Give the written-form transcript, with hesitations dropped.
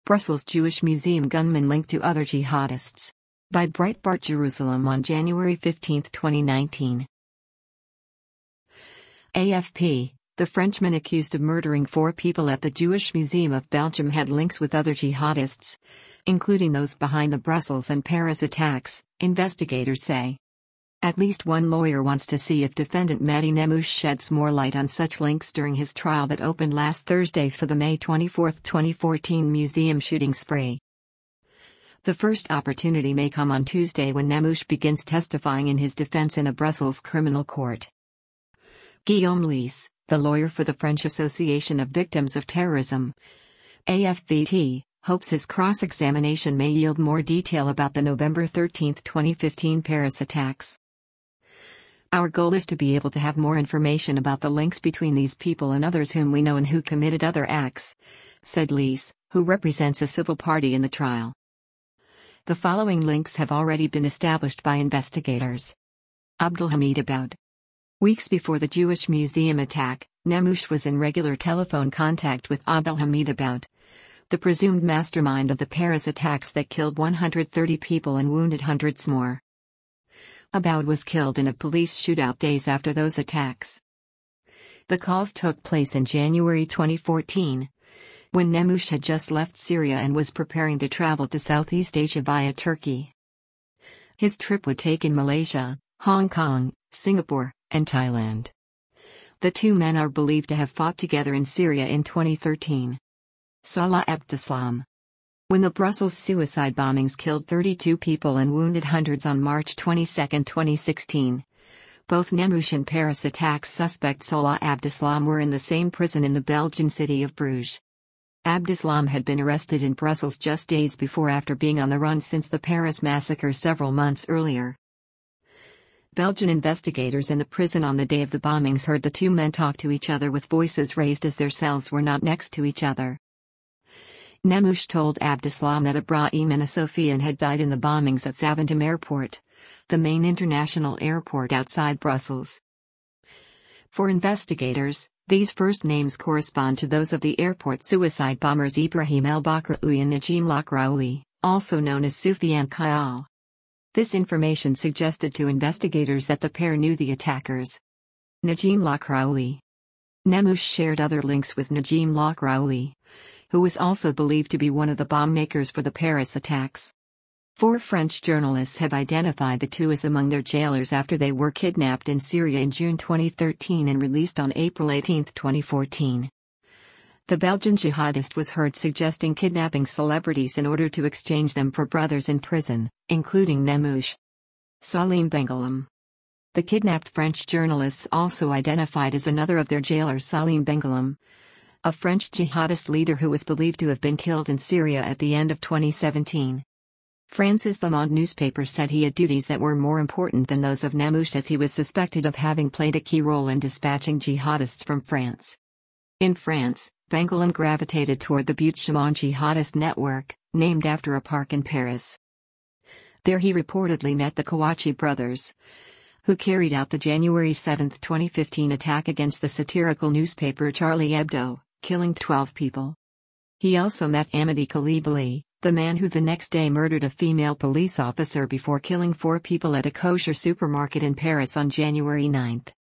Brussels Jewish Museum gunman linked to other jihadists. By Breitbart Jerusalem on January 15, 2019. AFP: the Frenchman accused of murdering 4 people at the Jewish Museum of Belgium had links with other jihadists, including those behind the Brussels and Paris attacks, investigators say. At least one lawyer wants to see if defendant Mehdi Nemmouche sheds more light on such links during his trial that opened last Thursday for the May 24, 2014 museum shooting spree. The first opportunity may come on Tuesday when Nemmouche begins testifying in his defense in a Brussels criminal court. Guillaume Lys, the lawyer for the French Association of Victims of Terrorism, AFVT, hopes his cross-examination may yield more detail about the November 13, 2015 Paris attacks. Our goal is to be able to have more information about the links between these people and others whom we know and who committed other acts, said Lys, who represents a civil party in the trial. The following links have already been established by investigators. Abdelhamid Aboud. Weeks before the Jewish Museum attack, Nemmouche was in regular telephone contact with Abdelhamid Aboud, the presumed mastermind of the Paris attacks that killed 130 people and wounded hundreds more. Aboud was killed in a police shootout days after those attacks. The calls took place in January 2014, when Nemmouche had just left Syria and was preparing to travel to Southeast Asia via Turkey. His trip would take in Malaysia, Hong Kong, Singapore, and Thailand. The 2 men are believed to have fought together in Syria in 2013. Salah Abdeslam. When the Brussels suicide bombings killed 32 people and wounded hundreds on March 22, 2016, both Nemmouche and Paris attacks suspect Salah Abdeslam were in the same prison in the Belgian city of Bruges. Abdeslam had been arrested in Brussels just days before after being on the run since the Paris massacre several months earlier. Belgian investigators in the prison on the day of the bombings heard the 2 men talk to each other with voices raised as their cells were not next to each other. Nemmouche told Abdeslam that Ibrahim and Sofian had died in the bombings at Zaventem Airport, the main international airport outside Brussels. For investigators, these first names correspond to those of the airport suicide bombers Ibrahim El-Bakraoui and Najim Lakraoui, also known as Soufiane Kayal. This information suggested to investigators that the pair knew the attackers. Najim Lakraoui. Nemmouche shared other links with Najim Lakraoui, who was also believed to be one of the bomb makers for the Paris attacks. 4 French journalists have identified the 2 as among their jailers after they were kidnapped in Syria in June 2013 and released on April 18, 2014. The Belgian jihadist was heard suggesting kidnapping celebrities in order to exchange them for brothers in prison, including Nemmouche. Salim Bengalim. The kidnapped French journalists also identified as another of their jailers Salim Bengalim, a French jihadist leader who was believed to have been killed in Syria at the end of 2017. France's Le Monde newspaper said he had duties that were more important than those of Nemmouche as he was suspected of having played a key role in dispatching jihadists from France. In France, Bengalim gravitated toward the Butte Chaumont jihadist network, named after a park in Paris. There he reportedly met the Kouachi brothers, who carried out the January 7, 2015 attack against the satirical newspaper Charlie Hebdo, killing 12 people. He also met Amedy Coulibaly, the man who the next day murdered a female police officer before killing 4 people at a kosher supermarket in Paris on January 9.